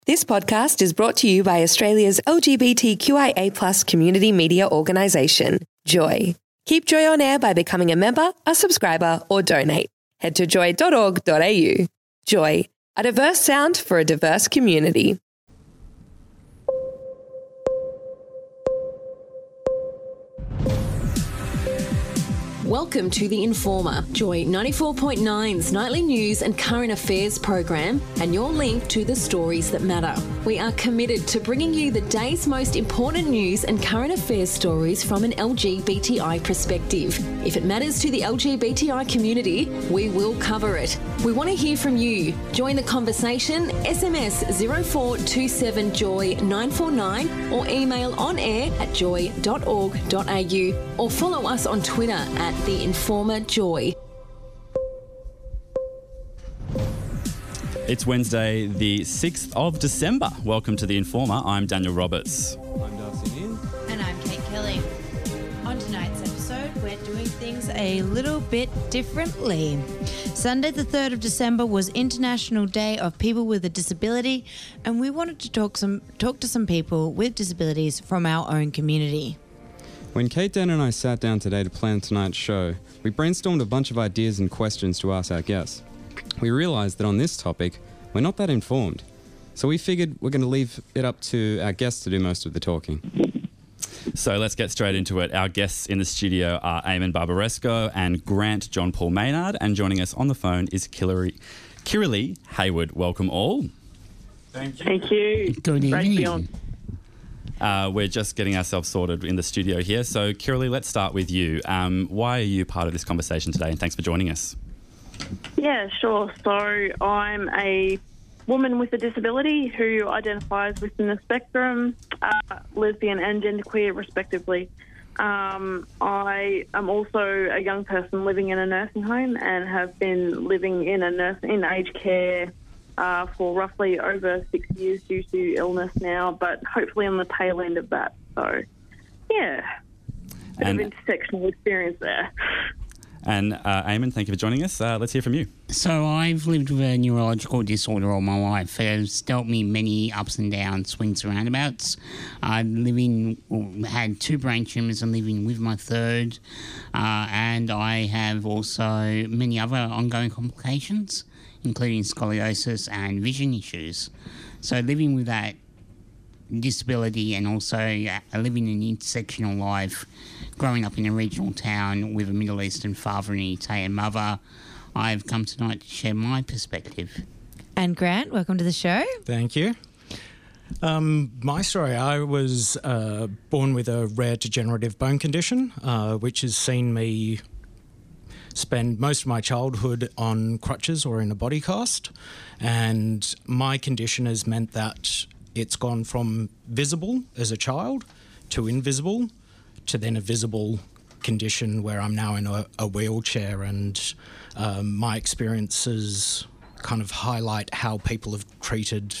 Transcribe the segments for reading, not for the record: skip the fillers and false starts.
This podcast is brought to you by Australia's LGBTQIA+ community media organisation, Joy. Keep Joy on air by becoming a member, a subscriber, or donate. Head to joy.org.au. Joy, a diverse sound for a diverse community. Welcome to The Informer, Joy 94.9's nightly news and current affairs program, and your link to the stories that matter. We are committed to bringing you the day's most important news and current affairs stories from an LGBTI perspective. If it matters to the LGBTI community, we will cover it. We want to hear from you. Join the conversation, SMS 0427 949 or email on air at joy.org.au or follow us on Twitter at The Informer Joy. It's Wednesday, the 6th of December. Welcome to The Informer. I'm Daniel Roberts. I'm Darcy Neal. And I'm Kate Kelly. On tonight's episode, we're doing things a little bit differently. Sunday the 3rd of December was International Day of People with a Disability, and we wanted to talk to some people with disabilities from our own community. When Kate, Dan and I sat down today to plan tonight's show, we brainstormed a bunch of ideas and questions to ask our guests. We realised that on this topic, we're not that informed. So we figured we're going to leave it up to our guests to do most of the talking. So let's get straight into it. Our guests in the studio are Eamon Barbaresco and Grant John Paul Maynard, and joining us on the phone is Kiralee Hayward. Welcome all. Thank you. Good evening. We're just getting ourselves sorted in the studio here. So, Kiralee, let's start with you. Why are you part of this conversation today? And thanks for joining us. Yeah, sure. So I'm a woman with a disability who identifies within the spectrum, lesbian and genderqueer, respectively. I am also a young person living in a nursing home and have been living in aged care for roughly over 6 years due to illness now, but hopefully on the tail end of that. So, yeah, bit of intersectional experience there. And Eamon, thank you for joining us. Let's hear from you. So I've lived with a neurological disorder all my life. It has dealt me many ups and downs, swings and roundabouts. Had 2 brain tumours and living with my third. And I have also many other ongoing complications, including scoliosis and vision issues. So living with that disability and also living an intersectional life, growing up in a regional town with a Middle Eastern father and an Italian mother, I've come tonight to share my perspective. And Grant, welcome to the show. Thank you. My story, I was born with a rare degenerative bone condition, which has seen me spend most of my childhood on crutches or in a body cast, and my condition has meant that it's gone from visible as a child to invisible to then a visible condition where I'm now in a wheelchair, and my experiences kind of highlight how people have treated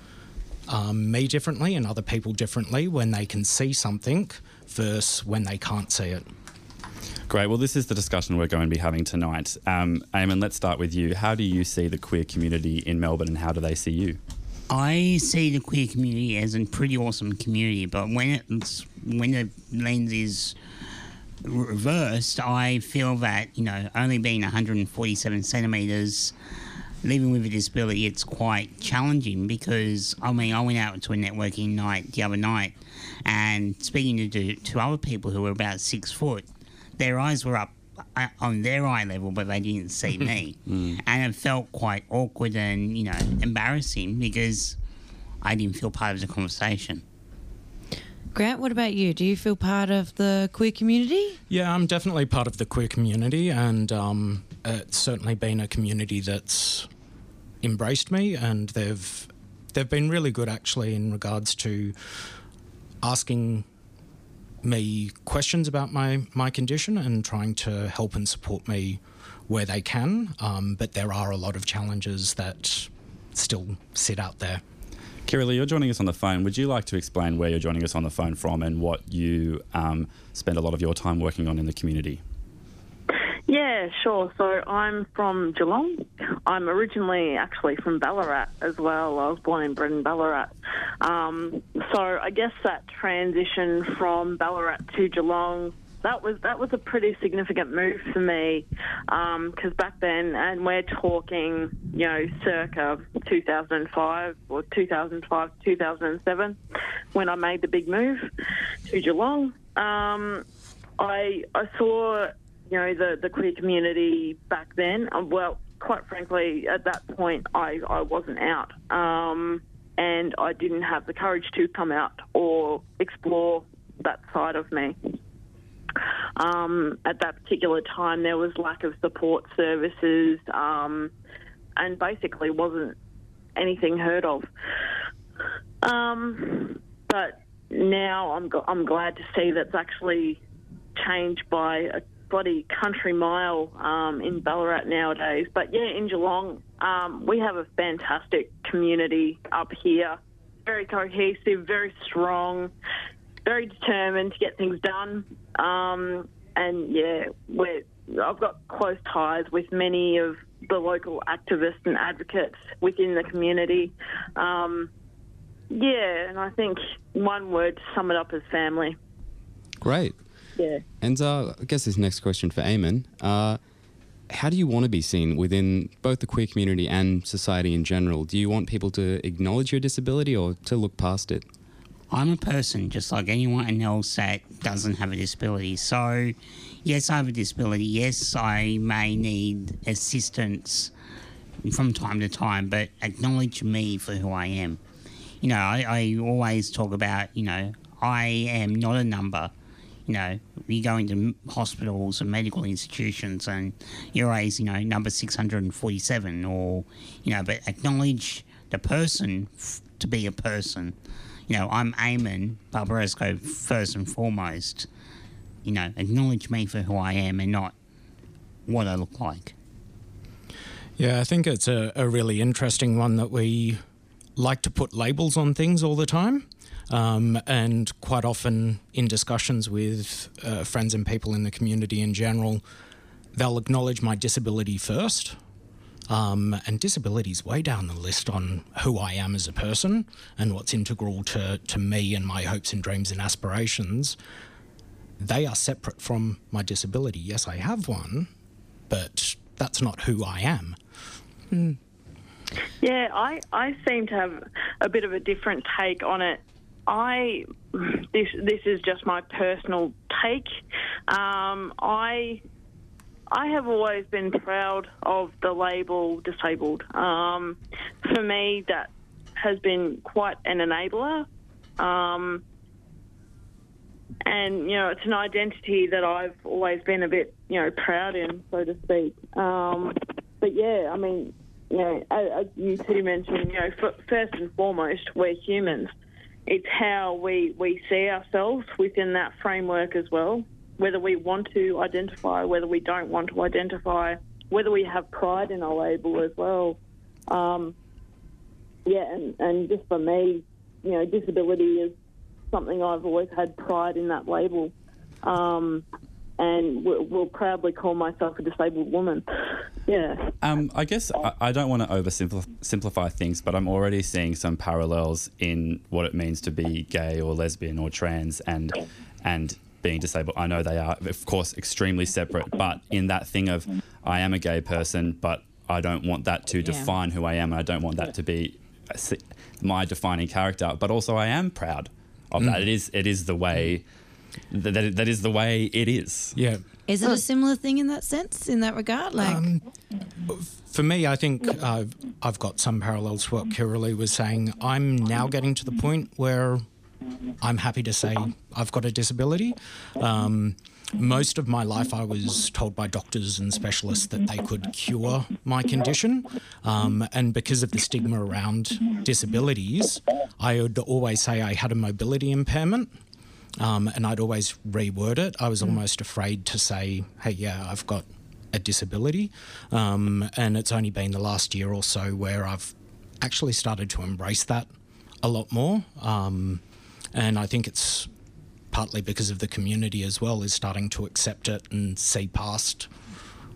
me differently and other people differently when they can see something versus when they can't see it. Great. Well, this is the discussion we're going to be having tonight. Eamon, let's start with you. How do you see the queer community in Melbourne, and how do they see you? I see the queer community as a pretty awesome community, but when the lens is reversed, I feel that, only being 147 centimetres, living with a disability, it's quite challenging because, I went out to a networking night the other night and speaking to other people who were about 6 foot, their eyes were up on their eye level, but they didn't see me. And it felt quite awkward and, embarrassing because I didn't feel part of the conversation. Grant, what about you? Do you feel part of the queer community? Yeah, I'm definitely part of the queer community, and it's certainly been a community that's embraced me, and they've been really good actually in regards to asking me questions about my condition and trying to help and support me where they can, but there are a lot of challenges that still sit out there. Kiralee, you're joining us on the phone. Would you like to explain where you're joining us on the phone from and what you spend a lot of your time working on in the community? Yeah, sure. So I'm from Geelong. I'm originally actually from Ballarat as well. I was born and bred in Ballarat. So I guess that transition from Ballarat to Geelong, that was a pretty significant move for me, because back then, and we're talking, circa 2005 or 2007, when I made the big move to Geelong. I saw, the queer community back then. Well, quite frankly, at that point, I wasn't out, and I didn't have the courage to come out or explore that side of me. At that particular time, there was lack of support services, and basically wasn't anything heard of. But now I'm glad to see that's actually changed by a bloody country mile in Ballarat nowadays. But yeah, in Geelong, we have a fantastic community up here. Very cohesive, very strong, very determined to get things done. And yeah, I've got close ties with many of the local activists and advocates within the community. Yeah, and I think one word to sum it up is family. Great. Yeah. And I guess this next question for Eamon. How do you want to be seen within both the queer community and society in general? Do you want people to acknowledge your disability or to look past it? I'm a person just like anyone else that doesn't have a disability. So, yes, I have a disability. Yes, I may need assistance from time to time, but acknowledge me for who I am. I always talk about, I am not a number. You go into hospitals and medical institutions and you're always, number 647 or, but acknowledge the person to be a person. I'm Eamon Barbaresco first and foremost. Acknowledge me for who I am and not what I look like. Yeah, I think it's a really interesting one that we like to put labels on things all the time. And quite often in discussions with friends and people in the community in general, they'll acknowledge my disability first. And disability is way down the list on who I am as a person and what's integral to me and my hopes and dreams and aspirations. They are separate from my disability. Yes, I have one, but that's not who I am. Mm. Yeah, I seem to have a bit of a different take on it. This is just my personal take. I have always been proud of the label disabled. For me, that has been quite an enabler. And, it's an identity that I've always been a bit, proud in, so to speak. But yeah, I mean, as you two mentioned, first and foremost, we're humans. It's how we see ourselves within that framework as well, whether we want to identify, whether we don't want to identify, whether we have pride in our label as well. And just for me, disability is something I've always had pride in that label. And will proudly call myself a disabled woman. Yeah. I guess I don't want to oversimplify things, but I'm already seeing some parallels in what it means to be gay or lesbian or trans and being disabled. I know they are, of course, extremely separate, but in that thing of I am a gay person, but I don't want that to define who I am, and I don't want that to be my defining character. But also, I am proud of that. It is the way. That is the way it is. Yeah. Is it a similar thing in that sense, in that regard? For me, I think I've got some parallels to what Kiralee was saying. I'm now getting to the point where I'm happy to say I've got a disability. Most of my life I was told by doctors and specialists that they could cure my condition. And because of the stigma around disabilities, I would always say I had a mobility impairment. And I'd always reword it. I was almost afraid to say, hey, yeah, I've got a disability. And it's only been the last year or so where I've actually started to embrace that a lot more. And I think it's partly because of the community as well, is starting to accept it and see past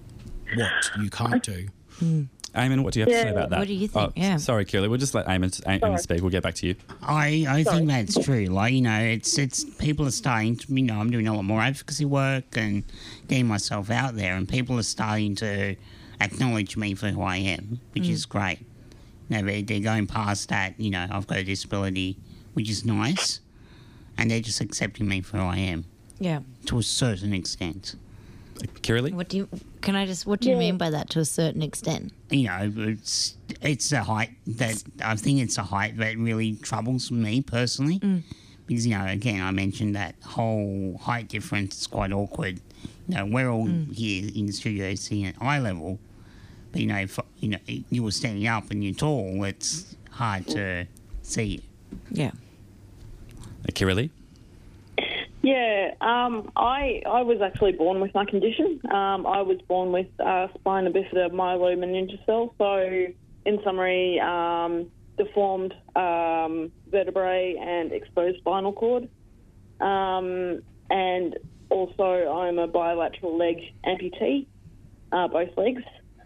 what you can't do. Eamon, what do you have to say about that? What do you think? Sorry, Keely. We'll just let Eamon speak. We'll get back to you. I think that's true. Like, you know, it's people are starting to, you know, I'm doing a lot more advocacy work and getting myself out there, and people are starting to acknowledge me for who I am, which is great. You know, they're going past that, you know, I've got a disability, which is nice, and they're just accepting me for who I am. Yeah. To a certain extent. Kirili? What do you mean by that, to a certain extent? You know, it's a height that I think it's a height that really troubles me personally, because, you know, again, I mentioned that whole height difference is quite awkward. You know, we're all here in the studio seeing at eye level, but, you know, if you were standing up and you're tall, it's hard to see you. Yeah. Kirili? Yeah, I was actually born with my condition. I was born with spina bifida myelomeningocele, so in summary, deformed vertebrae and exposed spinal cord. And also I'm a bilateral leg amputee, both legs.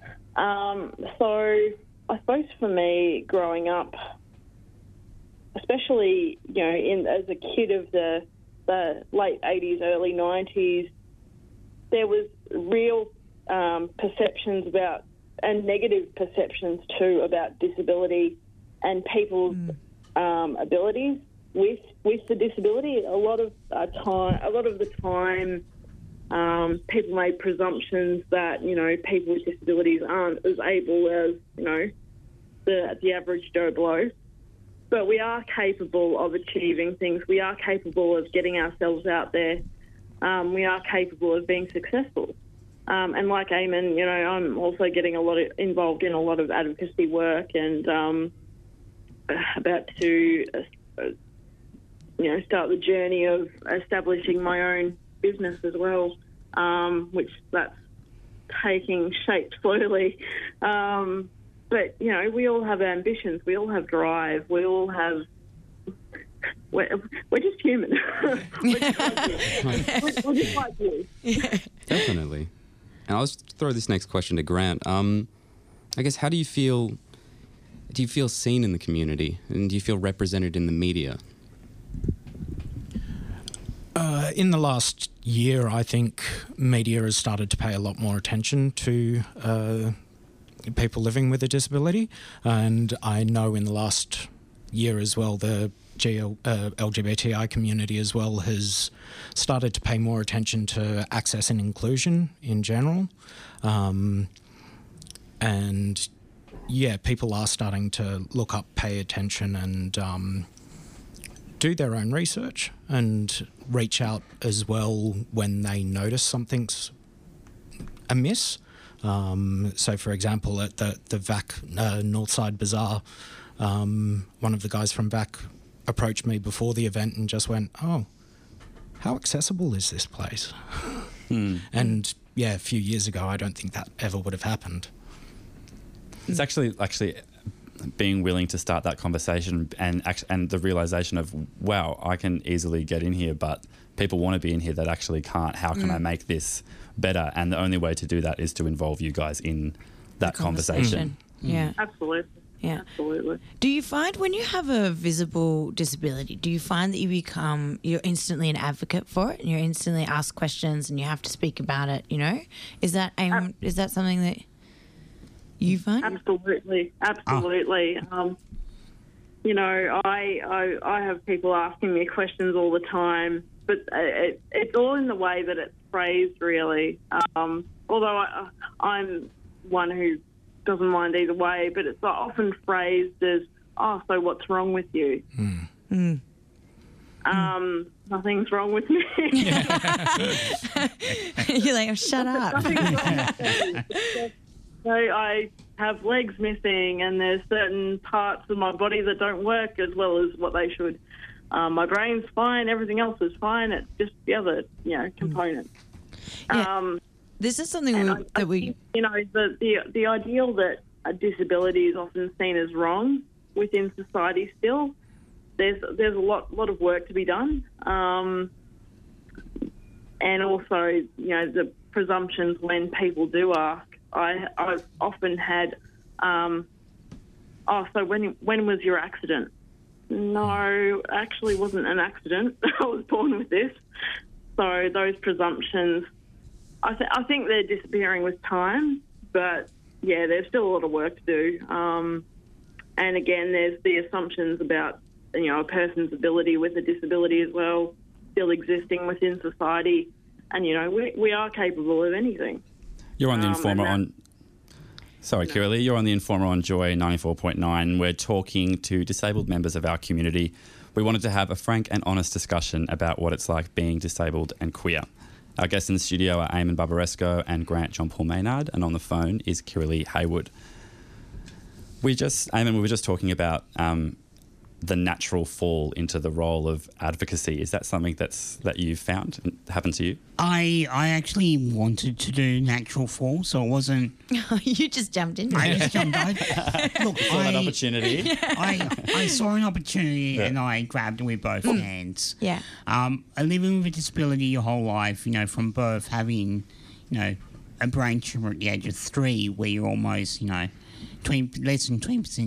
So I suppose for me, growing up, especially, you know, as a kid of the late 80s, early 90s, there was real perceptions about, and negative perceptions too, about disability and people's abilities with the disability. A lot of the time, people made presumptions that, you know, people with disabilities aren't as able as, you know, the average Joe Blow. But we are capable of achieving things. We are capable of getting ourselves out there. We are capable of being successful. And like Eamon, you know, I'm also getting involved in a lot of advocacy work, and about to, you know, start the journey of establishing my own business as well, which that's taking shape slowly. But, you know, we all have ambitions. We all have drive. We all have... We're just human. We're just like you. Definitely. And I'll just throw this next question to Grant. I guess, how do you feel... Do you feel seen in the community? And do you feel represented in the media? In the last year, I think media has started to pay a lot more attention to... people living with a disability, and I know in the last year as well the LGBTI community as well has started to pay more attention to access and inclusion in general, and yeah, people are starting to look up, pay attention, and do their own research and reach out as well when they notice something's amiss. So, for example, at the VAC Northside Bazaar, one of the guys from VAC approached me before the event and just went, "Oh, how accessible is this place?" And yeah, a few years ago, I don't think that ever would have happened. It's actually being willing to start that conversation and the realization of, wow, I can easily get in here, but people want to be in here that actually can't. How can I make this better? And the only way to do that is to involve you guys in that conversation. Yeah. Absolutely. Yeah. Absolutely. Do you find when you have a visible disability, do you find that you're instantly an advocate for it and you're instantly asked questions and you have to speak about it, you know? Is that something that you find? Absolutely. You know, I have people asking me questions all the time, but it's all in the way that it's phrased, really. Although I'm one who doesn't mind either way, but it's often phrased as, "Oh, so what's wrong with you?" Nothing's wrong with me. You're like, "Oh, shut up." Nothing's wrong with me. So I have legs missing, and there's certain parts of my body that don't work as well as what they should. My brain's fine, everything else is fine. It's just the other, you know, component. Yeah. This is something that we... You know, the ideal that a disability is often seen as wrong within society still. There's a lot of work to be done. And also, you know, the presumptions when people do ask I've often had, so when was your accident? No, actually wasn't an accident. I was born with this. So those presumptions, I think they're disappearing with time, but yeah, there's still a lot of work to do. And again, there's the assumptions about, a person's ability with a disability as well, still existing within society. And, we are capable of anything. You're on the Informer on... Sorry, Kiralee, you're on the Informer on Joy 94.9. We're talking to disabled members of our community. We wanted to have a frank and honest discussion about what it's like being disabled and queer. Our guests in the studio are Eamon Barbaresco and Grant John Paul Maynard, and on the phone is Kiralee Haywood. Eamon, we were just talking about the natural fall into the role of advocacy. Is that something that you've found happened to you? I actually wanted to do natural fall, so it wasn't... You just jumped in. I just jumped in. Look, Saw an opportunity. I saw an opportunity and I grabbed it with both hands. Yeah. Living with a disability your whole life, from birth, having, a brain tumour at the age of 3 where you're almost, less than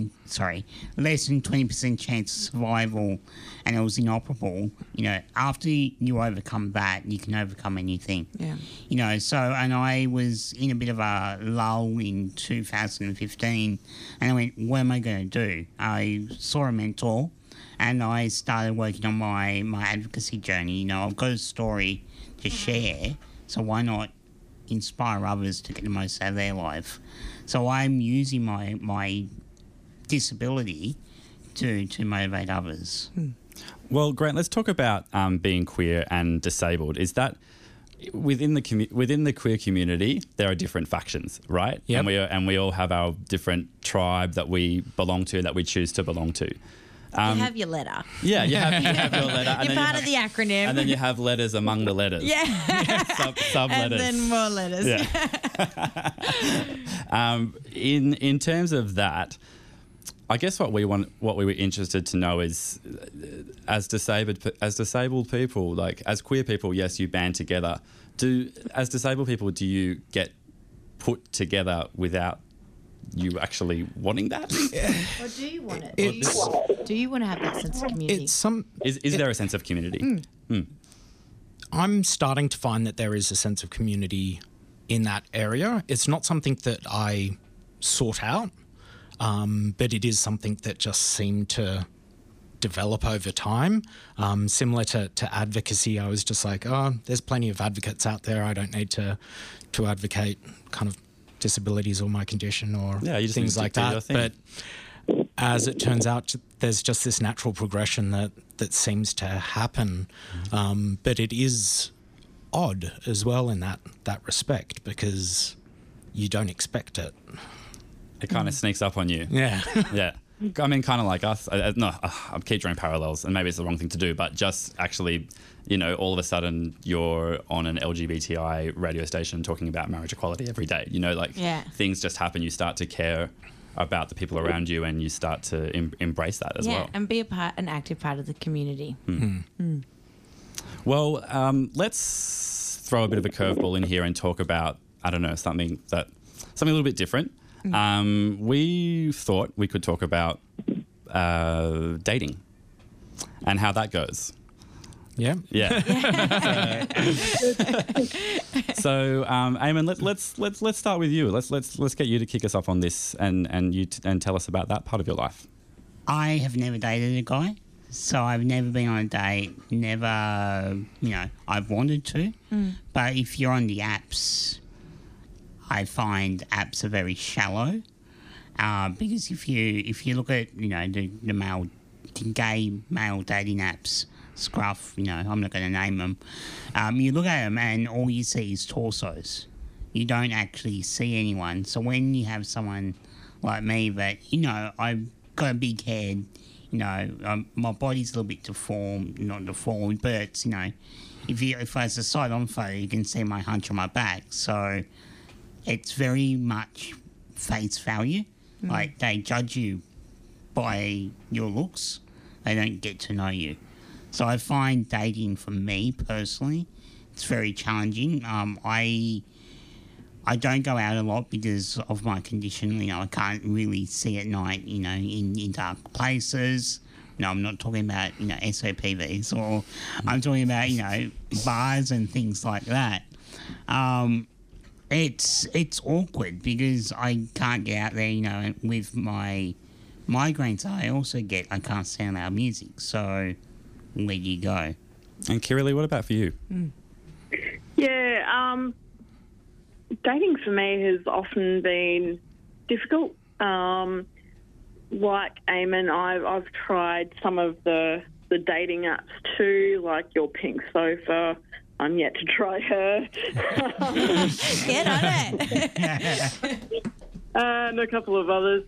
20% chance of survival, and it was inoperable. After you overcome that, you can overcome anything. Yeah. And I was in a bit of a lull in 2015, and I went, what am I going to do? I saw a mentor, and I started working on my advocacy journey. I've got a story to share, so why not inspire others to get the most out of their life? So I'm using my disability to motivate others. Well, Grant, let's talk about being queer and disabled. Is that within the queer community, there are different factions, right? Yep. And we all have our different tribe that we belong to, that we choose to belong to. You have your letter. Yeah, you have your letter. You're part of the acronym. And then you have letters among the letters. Yeah. Sub letters. And then more letters. Yeah. In terms of that, I guess what we were interested to know is, as disabled people, like as queer people, yes, you band together. As disabled people, do you get put together without you actually wanting that? Or do you want it? Do you want to have that sense of community? Is there a sense of community? I'm starting to find that there is a sense of community in that area. It's not something that I sought out, but it is something that just seemed to develop over time. Similar to advocacy, I was just like, there's plenty of advocates out there. I don't need to advocate kind of disabilities or my condition or things like that. But as it turns out, there's just this natural progression that seems to happen. But it is odd as well in that respect, because you don't expect it. It kind of sneaks up on you. Yeah. Yeah. I mean, kind of like us. I keep drawing parallels, and maybe it's the wrong thing to do, but just actually, all of a sudden you're on an LGBTI radio station talking about marriage equality every day. Things just happen. You start to care about the people around you, and you start to embrace that as well. Yeah, and be an active part of the community. Well, let's throw a bit of a curveball in here and talk about, I don't know, something a little bit different. We thought we could talk about dating and how that goes. Yeah. So, Eamon, let's start with you. Let's get you to kick us off on this and tell us about that part of your life. I have never dated a guy, so I've never been on a date. Never, I've wanted to, but if you're on the apps, I find apps are very shallow, because if you look at the gay male dating apps, Scruff, I'm not going to name them. You look at them and all you see is torsos. You don't actually see anyone. So when you have someone like me that I've got a big head, my body's a little bit deformed, not deformed, but it's if I a side-on photo, you can see my hunch on my back. So it's very much face value. Like, they judge you by your looks. They don't get to know you. So I find dating, for me personally, it's very challenging. I don't go out a lot because of my condition. You know, I can't really see at night, you know, in dark places. No, I'm not talking about, you know, SOPVs, or I'm talking about, you know, bars and things like that. It's awkward because I can't get out there, you know, with my migraines. I can't stand loud music. So where do you go? And Kirralie, what about for you? Yeah, dating for me has often been difficult. Like Eamon, I've tried some of the dating apps too, like your Pink Sofa. I'm yet to try her. Get on it. And a couple of others.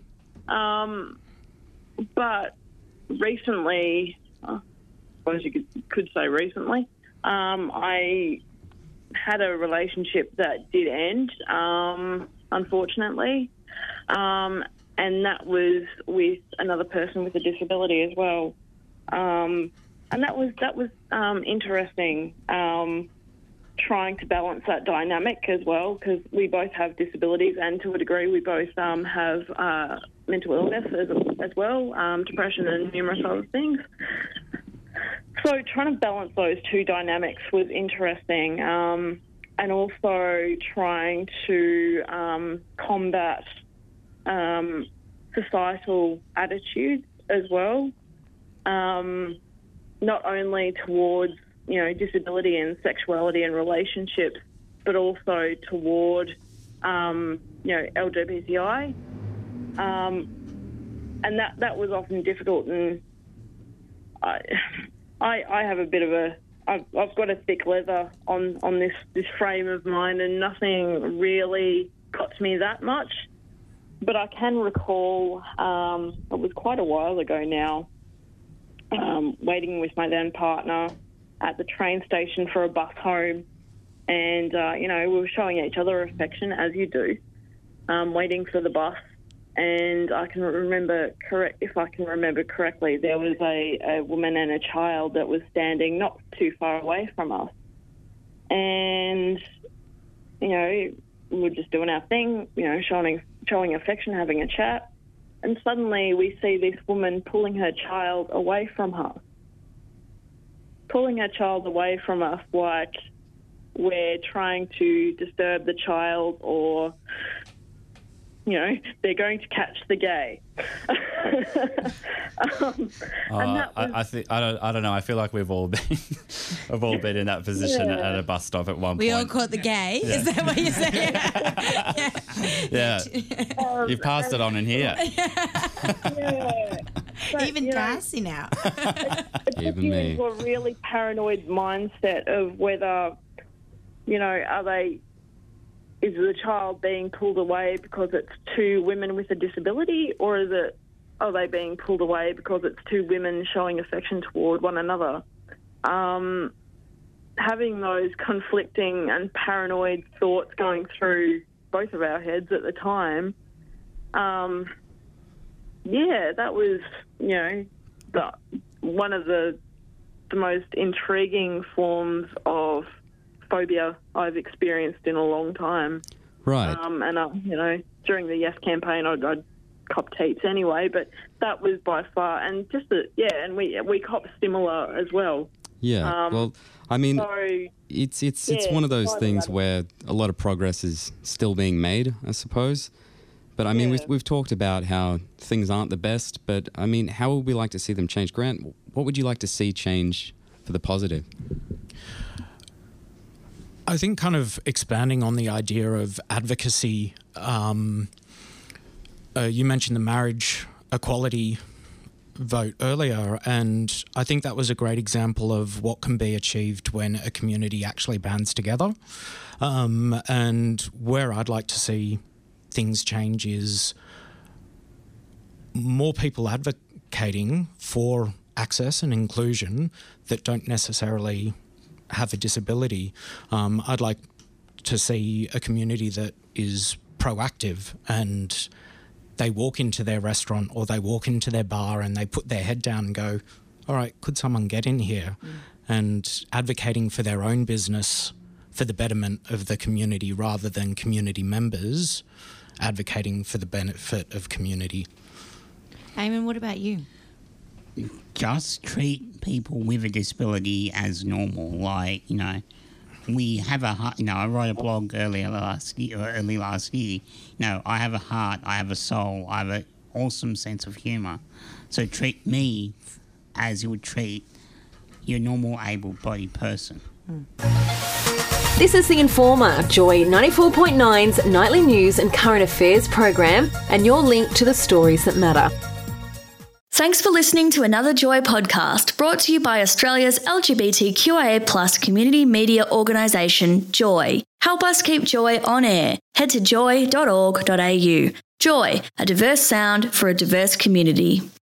But recently, I suppose you could say recently, I had a relationship that did end, unfortunately. And that was with another person with a disability as well. And that was interesting, trying to balance that dynamic as well, because we both have disabilities, and to a degree we both have mental illness as well, depression and numerous other things. So trying to balance those two dynamics was interesting, and also trying to combat societal attitudes as well, not only towards, you know, disability and sexuality and relationships, but also toward, you know, LGBTI. And that was often difficult, and I have a bit of I've got a thick leather on this frame of mine, and nothing really got to me that much. But I can recall, it was quite a while ago now, waiting with my then partner at the train station for a bus home. And, you know, we were showing each other affection, as you do, waiting for the bus. And I can remember, if I can remember correctly, there was a woman and a child that was standing not too far away from us. And, you know, we were just doing our thing, you know, showing affection, having a chat. And suddenly we see this woman pulling her child away from her. Pulling her child away from us like we're trying to disturb the child, or, you know, they're going to catch the gay. I don't know. I feel like we've all been in that position at a bus stop at one point. We all caught the gay. Yeah. Is that what you're saying? Yeah. You've passed it on in here. Yeah. But, even Darcy now. Even me. Into a really paranoid mindset of whether, you know, is the child being pulled away because it's two women with a disability, or are they being pulled away because it's two women showing affection toward one another? Having those conflicting and paranoid thoughts going through both of our heads at the time, that was, you know, one of the most intriguing forms of phobia I've experienced in a long time. Right. And, you know, during the Yes campaign, I'd copped heaps anyway, but that was by far, and just and we copped similar as well. Yeah, well, I mean, it's one of those things where a lot of progress is still being made, I suppose. But I mean, we've talked about how things aren't the best, but I mean, how would we like to see them change? Grant, what would you like to see change for the positive? I think kind of expanding on the idea of advocacy, you mentioned the marriage equality vote earlier, and I think that was a great example of what can be achieved when a community actually bands together. And where I'd like to see things change is more people advocating for access and inclusion that don't necessarily have a disability. I'd like to see a community that is proactive, and they walk into their restaurant or they walk into their bar and they put their head down and go, all right, could someone get in here? And advocating for their own business for the betterment of the community rather than community members advocating for the benefit of community. Eamon, what about you? Just treat people with a disability as normal. Like, we have a heart. I wrote a blog early last year. I have a heart, I have a soul, I have an awesome sense of humour. So treat me as you would treat your normal able-bodied person. This is The Informer, Joy 94.9's nightly news and current affairs program, and your link to the stories that matter. Thanks for listening to another Joy podcast brought to you by Australia's LGBTQIA+ community media organisation, Joy. Help us keep Joy on air. Head to joy.org.au. Joy, a diverse sound for a diverse community.